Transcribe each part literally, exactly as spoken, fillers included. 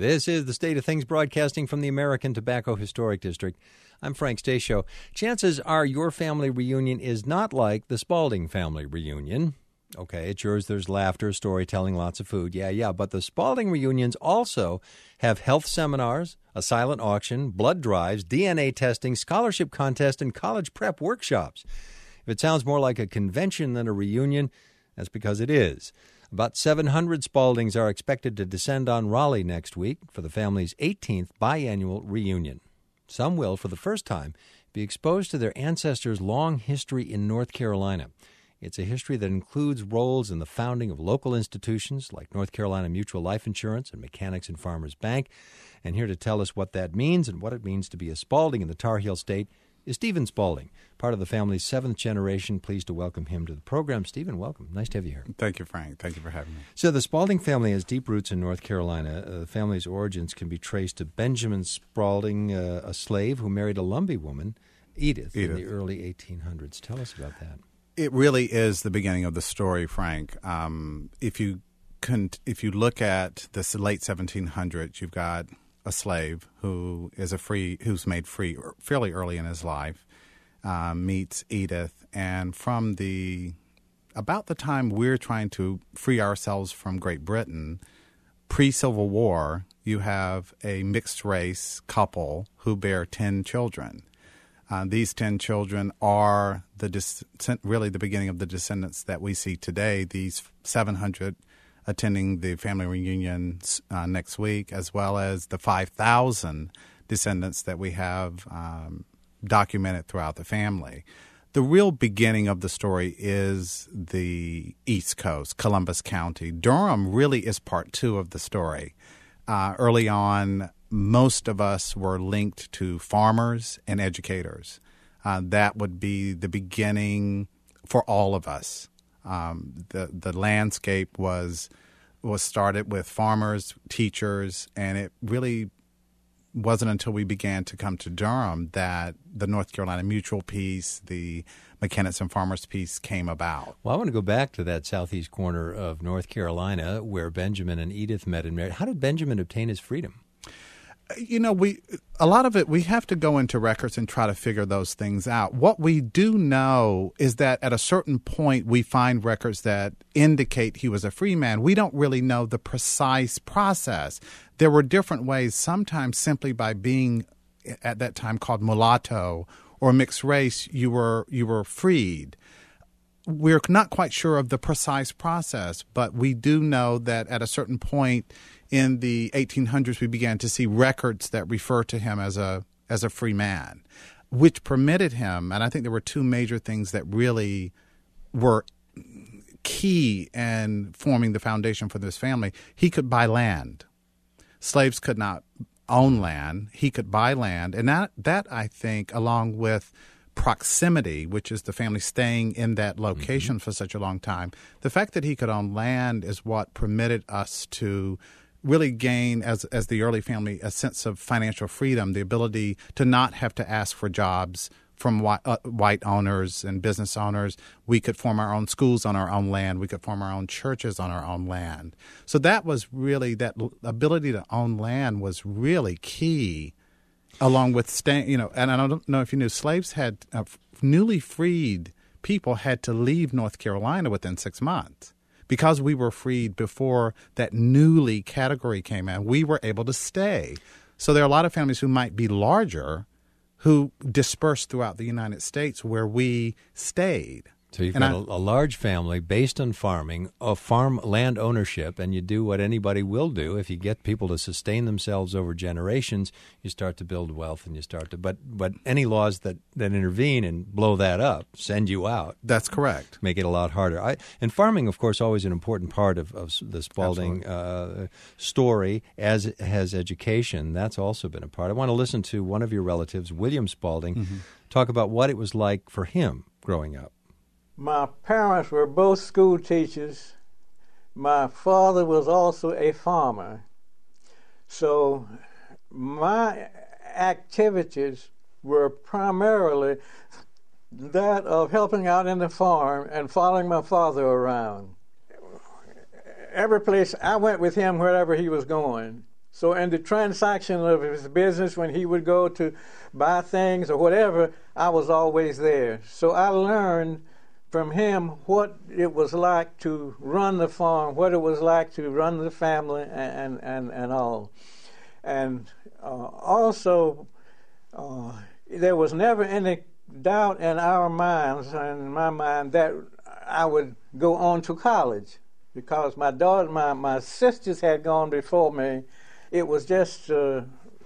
This is the State of Things broadcasting from the American Tobacco Historic District. I'm Frank Stasio. Chances are your family reunion is not like the Spalding family reunion. Okay, at yours there's laughter, storytelling, lots of food. Yeah, yeah, but the Spalding reunions also have health seminars, a silent auction, blood drives, D N A testing, scholarship contest, and college prep workshops. If it sounds more like a convention than a reunion, that's because it is. About seven hundred Spaldings are expected to descend on Raleigh next week for the family's eighteenth biannual reunion. Some will, for the first time, be exposed to their ancestors' long history in North Carolina. It's a history that includes roles in the founding of local institutions like North Carolina Mutual Life Insurance and Mechanics and Farmers Bank. And here to tell us what that means and what it means to be a Spalding in the Tar Heel State is Stephen Spalding, part of the family's seventh generation. Pleased to welcome him to the program. Stephen, welcome. Nice to have you here. Thank you, Frank. Thank you for having me. So the Spalding family has deep roots in North Carolina. Uh, the family's origins can be traced to Benjamin Spalding, uh, a slave who married a Lumbee woman, Edith, Edith, in the early eighteen hundreds. Tell us about that. It really is the beginning of the story, Frank. Um, if you can, if you look at the late seventeen hundreds, you've got a slave who is a free, who's made free fairly early in his life, uh, meets Edith, and from the about the time we're trying to free ourselves from Great Britain, pre-Civil War, you have a mixed race couple who bear ten children. Uh, these ten children are the descent, really the beginning of the descendants that we see today. These seven hundred attending the family reunion uh, next week, as well as the five thousand descendants that we have um, documented throughout the family. The real beginning of the story is the East Coast, Columbus County. Durham really is part two of the story. Uh, early on, most of us were linked to farmers and educators. Uh, that would be the beginning for all of us. Um, the the landscape was was started with farmers, teachers, and it really wasn't until we began to come to Durham that the North Carolina Mutual piece, the Mechanics and Farmers piece came about. Well, I want to go back to that southeast corner of North Carolina where Benjamin and Edith met and married. How did Benjamin obtain his freedom? You know, we a lot of it, we have to go into records and try to figure those things out. What we do know is that at a certain point, we find records that indicate he was a free man. We don't really know the precise process. There were different ways, sometimes simply by being at that time called mulatto or mixed race, you were you were freed. We're not quite sure of the precise process, but we do know that at a certain point in the eighteen hundreds, we began to see records that refer to him as a as a free man, which permitted him, and I think there were two major things that really were key in forming the foundation for this family. He could buy land. Slaves could not own land. He could buy land, and that, that I think, along with proximity, which is the family staying in that location mm-hmm. for such a long time, the fact that he could own land is what permitted us to really gain, as as the early family, a sense of financial freedom, the ability to not have to ask for jobs from white, uh, white owners and business owners. We could form our own schools on our own land. We could form our own churches on our own land. So that was really, that ability to own land was really key, along with staying, you know, and I don't know if you knew, slaves had, uh, newly freed people had to leave North Carolina within six months. Because we were freed before that newly category came in, we were able to stay. So there are a lot of families who might be larger who dispersed throughout the United States where we stayed. So you've and got I, a, a large family based on farming, of farm land ownership, and you do what anybody will do. If you get people to sustain themselves over generations, you start to build wealth and you start to, but but any laws that, that intervene and blow that up, send you out. That's correct. Make it a lot harder. I, and farming, of course, always an important part of, of the Spalding uh, story, as has education. That's also been a part. I want to listen to one of your relatives, William Spalding, mm-hmm. talk about what it was like for him growing up. My parents were both school teachers. My father was also a farmer. So my activities were primarily that of helping out in the farm and following my father around. Every place I went with him wherever he was going. So in the transaction of his business, when he would go to buy things or whatever, I was always there. So I learned from him what it was like to run the farm, what it was like to run the family, and and, and all. And uh, also, uh, there was never any doubt in our minds, in my mind, that I would go on to college, because my daughter, my, my sisters had gone before me. It was just, uh,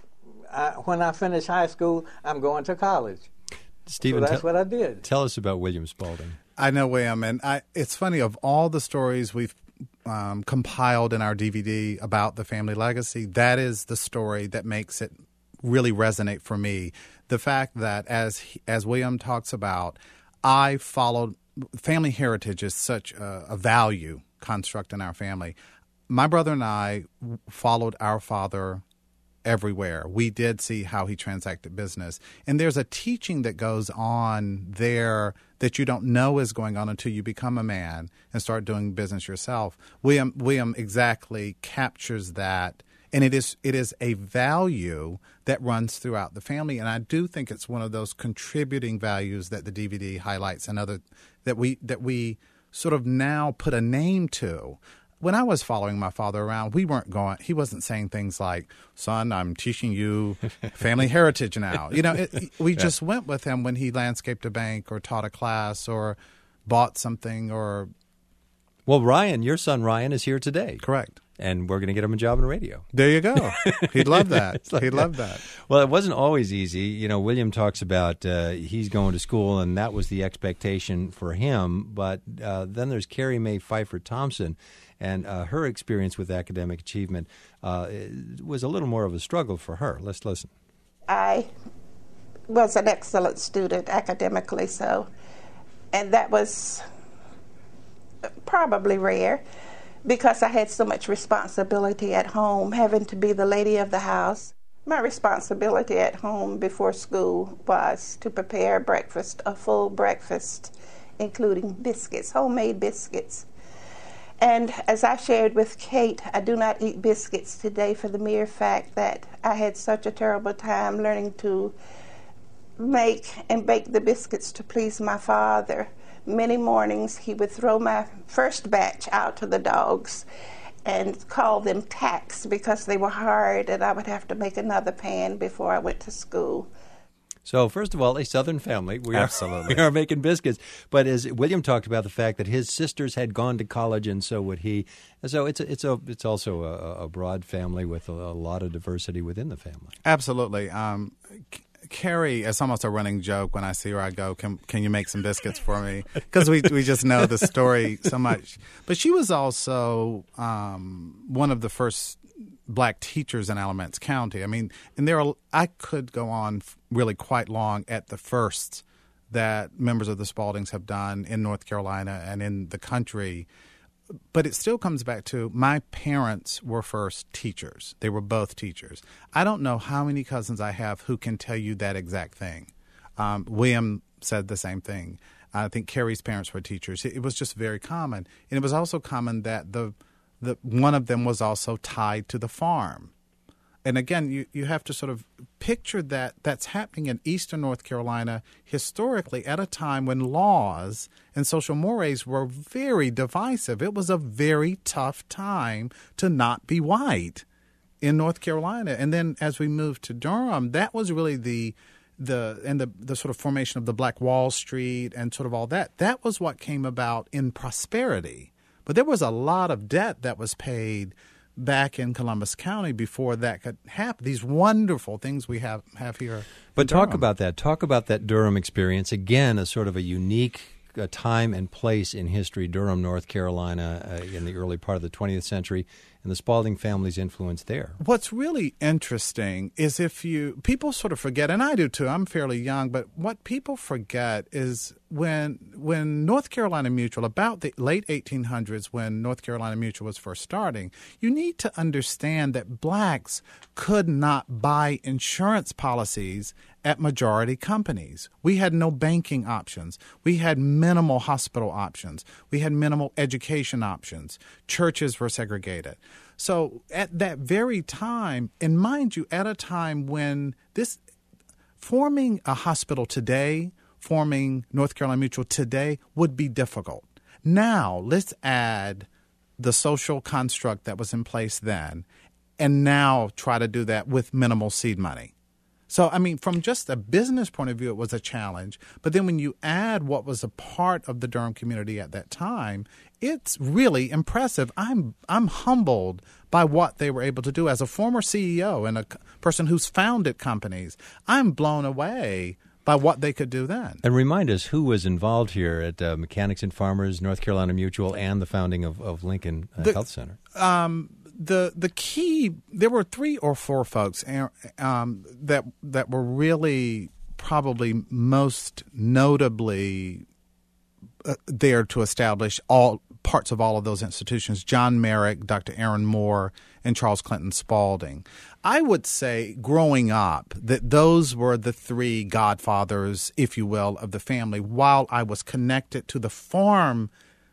I, when I finished high school, I'm going to college. Stephen, so that's te- what I did. Tell us about William Spalding. I know William, and I, it's funny, of all the stories we've um, compiled in our D V D about the family legacy, that is the story that makes it really resonate for me. The fact that, as he, as William talks about, I followed, family heritage is such a, a value construct in our family. My brother and I followed our father everywhere. We did see how he transacted business. And there's a teaching that goes on there that you don't know is going on until you become a man and start doing business yourself. William William exactly captures that. And it is it is a value that runs throughout the family. And I do think it's one of those contributing values that the D V D highlights and other that we that we sort of now put a name to. When I was following my father around, we weren't going, he wasn't saying things like, son, I'm teaching you family heritage now. You know, it, we yeah. just went with him when he landscaped a bank or taught a class or bought something or. Well, Ryan, your son Ryan is here today. Correct. And we're going to get him a job in radio. There you go. He'd love that. like He'd that. love that. Well, it wasn't always easy. You know, William talks about uh, he's going to school, and that was the expectation for him. But uh, then there's Carrie Mae Pfeiffer Thompson, and uh, her experience with academic achievement uh, was a little more of a struggle for her. Let's listen. I was an excellent student, academically so, and that was probably rare, because I had so much responsibility at home, having to be the lady of the house. My responsibility at home before school was to prepare breakfast, a full breakfast, including biscuits, homemade biscuits. And as I shared with Kate, I do not eat biscuits today for the mere fact that I had such a terrible time learning to make and bake the biscuits to please my father. Many mornings he would throw my first batch out to the dogs and call them tacks because they were hard, and I would have to make another pan before I went to school. So, first of all, a Southern family. We are, Absolutely. we are making biscuits. But as William talked about the fact that his sisters had gone to college, and so would he. And so it's a, it's a it's also a, a broad family with a, a lot of diversity within the family. Absolutely. Um, Carrie, it's almost a running joke when I see her. I go, "Can can you make some biscuits for me?" Because we we just know the story so much. But she was also um, one of the first black teachers in Alamance County. I mean, and there are, I could go on really quite long at the firsts that members of the Spaldings have done in North Carolina and in the country. But it still comes back to my parents were first teachers. They were both teachers. I don't know how many cousins I have who can tell you that exact thing. Um, William said the same thing. I think Carrie's parents were teachers. It, it was just very common. And it was also common that the, the one of them was also tied to the farm. And again, you, you have to sort of picture that that's happening in eastern North Carolina historically at a time when laws and social mores were very divisive. It was a very tough time to not be white in North Carolina. And then as we moved to Durham, that was really the the and the, the sort of formation of the Black Wall Street and sort of all that. That was what came about in prosperity. But there was a lot of debt that was paid back in Columbus County before that could happen. These wonderful things we have, have here. But talk about that. Talk about that Durham experience. Again, a sort of a unique uh, time and place in history, Durham, North Carolina, uh, in the early part of the twentieth century, and the Spalding family's influence there. What's really interesting is if you – people sort of forget, and I do too. I'm fairly young, but what people forget is when when North Carolina Mutual, about the late eighteen hundreds when North Carolina Mutual was first starting, you need to understand that blacks could not buy insurance policies at majority companies. We had no banking options. We had minimal hospital options. We had minimal education options. Churches were segregated. So at that very time, and mind you, at a time when this forming a hospital today, forming North Carolina Mutual today would be difficult. Now let's add the social construct that was in place then, and now try to do that with minimal seed money. So, I mean, from just a business point of view, it was a challenge. But then when you add what was a part of the Durham community at that time, it's really impressive. I'm I'm humbled by what they were able to do. As a former C E O and a person who's founded companies, I'm blown away by what they could do then. And remind us who was involved here at uh, Mechanics and Farmers, North Carolina Mutual, and the founding of, of Lincoln uh, the, Health Center. Um, the the key, there were three or four folks um, that that were really probably most notably uh, there to establish all parts of all of those institutions: John Merrick, Doctor Aaron Moore, and Charles Clinton Spaulding. I would say growing up that those were the three godfathers, if you will, of the family. While I was connected to the farm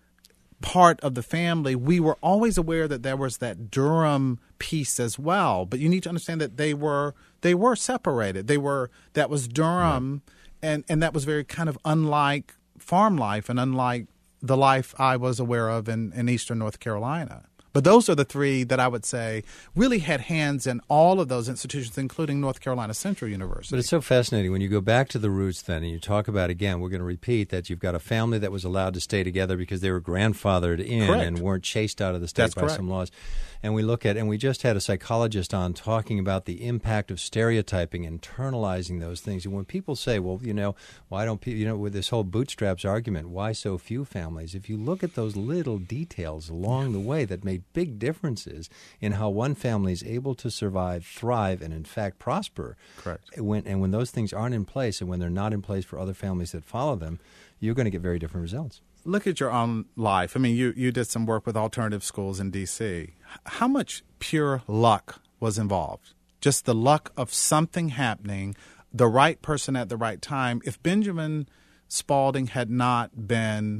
part of the family, we were always aware that there was that Durham piece as well. But you need to understand that they were they were separated. They were that was Durham, right. and, and that was very kind of unlike farm life and unlike the life I was aware of in, in eastern North Carolina. But those are the three that I would say really had hands in all of those institutions, including North Carolina Central University. But it's so fascinating when you go back to the roots then and you talk about, again, we're going to repeat that you've got a family that was allowed to stay together because they were grandfathered in correct. and weren't chased out of the state That's by correct. some laws. And we look at, and we just had a psychologist on talking about the impact of stereotyping, internalizing those things. And when people say, well, you know, why don't people, you know, with this whole bootstraps argument, why so few families? If you look at those little details along the way that made big differences in how one family is able to survive, thrive, and in fact prosper. Correct. When, and when those things aren't in place and when they're not in place for other families that follow them, you're going to get very different results. Look at your own life. I mean, you, you did some work with alternative schools in D C How much pure luck was involved? Just the luck of something happening, the right person at the right time. If Benjamin Spaulding had not been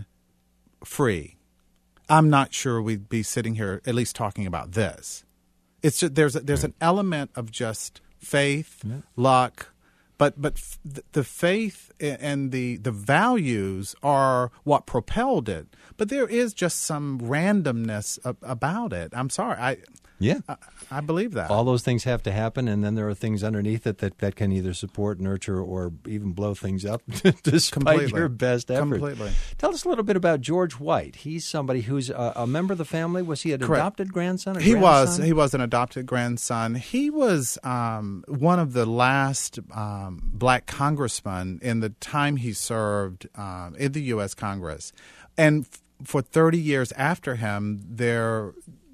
free, I'm not sure we'd be sitting here at least talking about this. It's just, there's a, there's an element of just faith, yeah. luck. But but f- the faith and the, the values are what propelled it. But there is just some randomness ab- about it. I'm sorry. I yeah, I, I believe that. All those things have to happen, and then there are things underneath it that, that can either support, nurture, or even blow things up despite Completely. your best effort. Completely. Tell us a little bit about George White. He's somebody who's a, a member of the family. Was he an Correct. adopted grandson? Or he grandson? was. He was an adopted grandson. He was um, one of the last um, black congressmen in the time he served um, in the U S Congress. And f- for thirty years after him, there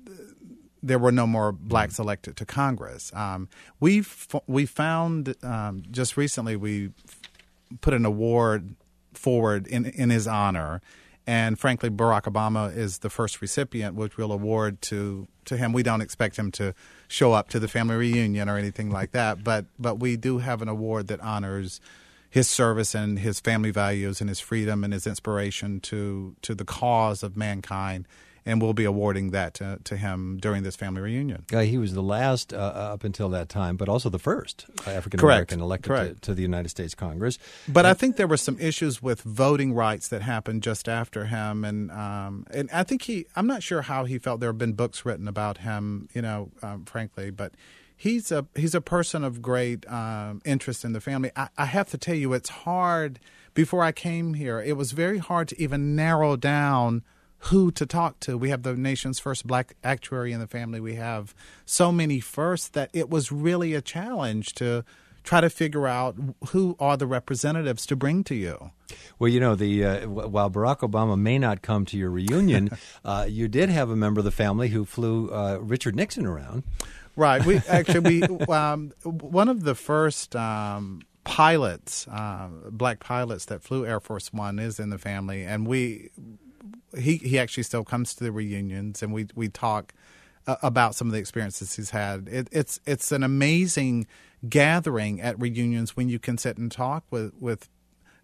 there were no more blacks elected to Congress. Um, we f- we found um, just recently we put an award forward in in his honor, and frankly, Barack Obama is the first recipient, which we'll award to to him. We don't expect him to show up to the family reunion or anything like that, but but we do have an award that honors his service and his family values and his freedom and his inspiration to to the cause of mankind. And we'll be awarding that to, to him during this family reunion. Uh, he was the last uh, up until that time, but also the first African-American elected Correct. To, to the United States Congress. But and, I think there were some issues with voting rights that happened just after him. And um, and I think he – I'm not sure how he felt. There have been books written about him, you know, um, frankly. But he's a he's a person of great um, interest in the family. I, I have to tell you, it's hard – before I came here, it was very hard to even narrow down – who to talk to. We have the nation's first black actuary in the family. We have so many firsts that it was really a challenge to try to figure out who are the representatives to bring to you. Well, you know, the uh, while Barack Obama may not come to your reunion, uh, you did have a member of the family who flew uh, Richard Nixon around. Right. We actually we um, one of the first um, pilots, uh, black pilots that flew Air Force One is in the family, and we. He he actually still comes to the reunions, and we we talk uh, about some of the experiences he's had. It, it's it's an amazing gathering at reunions when you can sit and talk with with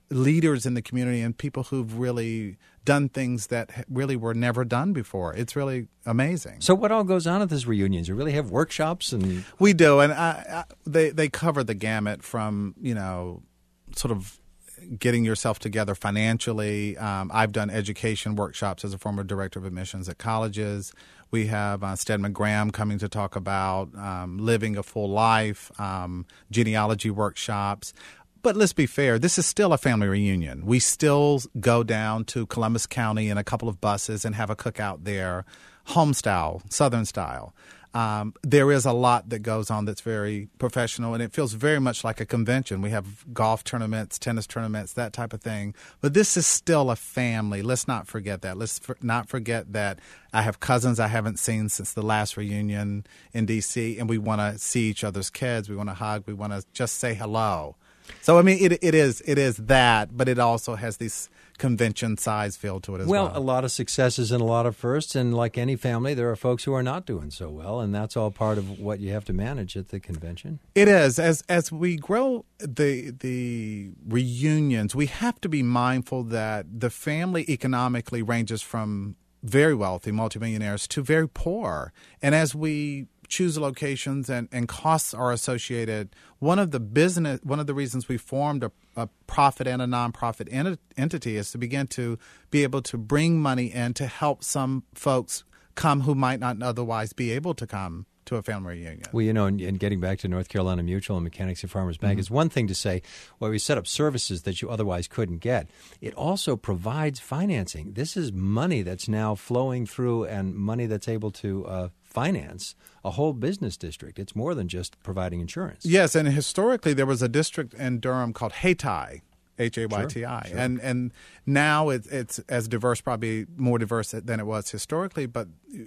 leaders in the community and people who've really done things that really were never done before. It's really amazing. So what all goes on at these reunions? You really have workshops? And we do, and I, I, they, they cover the gamut from, you know, sort of getting yourself together financially. Um, I've done education workshops as a former director of admissions at colleges. We have uh, Stedman Graham coming to talk about um, living a full life, um, genealogy workshops. But let's be fair, this is still a family reunion. We still go down to Columbus County in a couple of buses and have a cookout there, home style, Southern style. Um, there is a lot that goes on that's very professional, and it feels very much like a convention. We have golf tournaments, tennis tournaments, that type of thing. But this is still a family. Let's not forget that. Let's for, not forget that I have cousins I haven't seen since the last reunion in D C, and we want to see each other's kids. We want to hug. We want to just say hello. So, I mean, it it is it is that, but it also has this convention size feel to it as well. Well, a lot of successes and a lot of firsts, and like any family, there are folks who are not doing so well, and that's all part of what you have to manage at the convention. It is. As as we grow the the reunions, we have to be mindful that the family economically ranges from very wealthy multimillionaires to very poor. And as we choose locations and, and costs are associated, one of the business one of the reasons we formed a, a profit and a nonprofit ent- entity is to begin to be able to bring money in to help some folks come who might not otherwise be able to come to a family reunion. Well, you know, and, and getting back to North Carolina Mutual and Mechanics and Farmers Bank, mm-hmm. it's one thing to say, well, we set up services that you otherwise couldn't get. It also provides financing. This is money that's now flowing through and money that's able to uh, finance a whole business district. It's more than just providing insurance. Yes, and historically there was a district in Durham called Hayti, H A Y T I. Sure, sure. And and now it, it's as diverse, probably more diverse than it was historically. But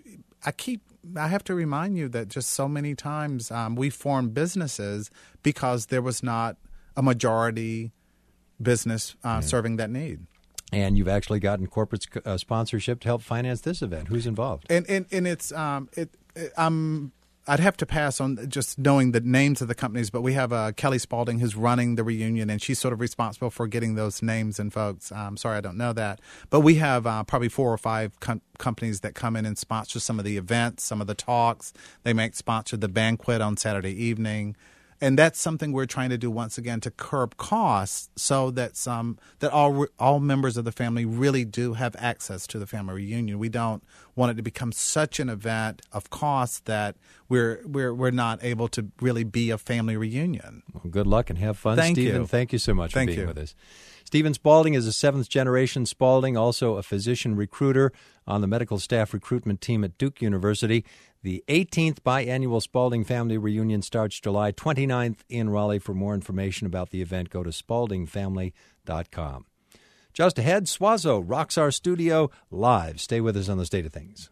I keep I have to remind you that just so many times um, we formed businesses because there was not a majority business uh, yeah. serving that need. And you've actually gotten corporate uh, sponsorship to help finance this event. Who's involved? And and, and it's um it, it um. I'd have to pass on just knowing the names of the companies, but we have uh, Kelly Spalding who's running the reunion, and she's sort of responsible for getting those names and folks. I'm sorry, I don't know that. But we have uh, probably four or five com- companies that come in and sponsor some of the events, some of the talks. They might sponsor the banquet on Saturday evening. And that's something we're trying to do once again to curb costs so that some that all all members of the family really do have access to the family reunion. We don't want it to become such an event of costs that we're we're we're not able to really be a family reunion. Well, good luck and have fun, Thank Stephen. You. Thank you so much Thank for being you. with us. Stephen Spalding is a seventh generation Spalding, also a physician recruiter on the medical staff recruitment team at Duke University. The eighteenth biannual Spalding Family Reunion starts July twenty-ninth in Raleigh. For more information about the event, go to spalding family dot com. Just ahead, Swazo rocks our studio live. Stay with us on The State of Things.